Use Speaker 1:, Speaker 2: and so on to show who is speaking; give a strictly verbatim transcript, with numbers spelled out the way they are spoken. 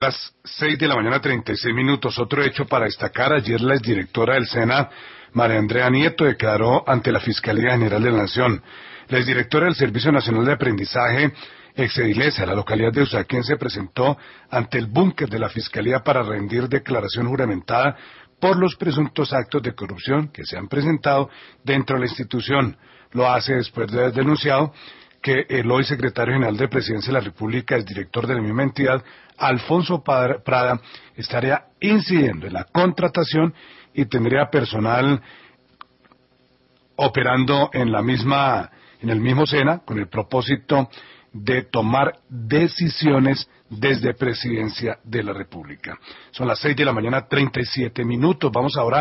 Speaker 1: Las seis de la mañana, treinta y seis minutos. Otro hecho para destacar: ayer la exdirectora del SENA, María Andrea Nieto, declaró ante la Fiscalía General de la Nación. La exdirectora del Servicio Nacional de Aprendizaje, exedilesa, la localidad de Usaquén, se presentó ante el búnker de la Fiscalía para rendir declaración juramentada por los presuntos actos de corrupción que se han presentado dentro de la institución. Lo hace después de haber denunciado que el hoy secretario general de Presidencia de la República, el director de la misma entidad, Alfonso Prada, estaría incidiendo en la contratación y tendría personal operando en la misma, en el mismo SENA, con el propósito de tomar decisiones desde Presidencia de la República. Son las seis de la mañana, treinta y siete minutos. Vamos ahora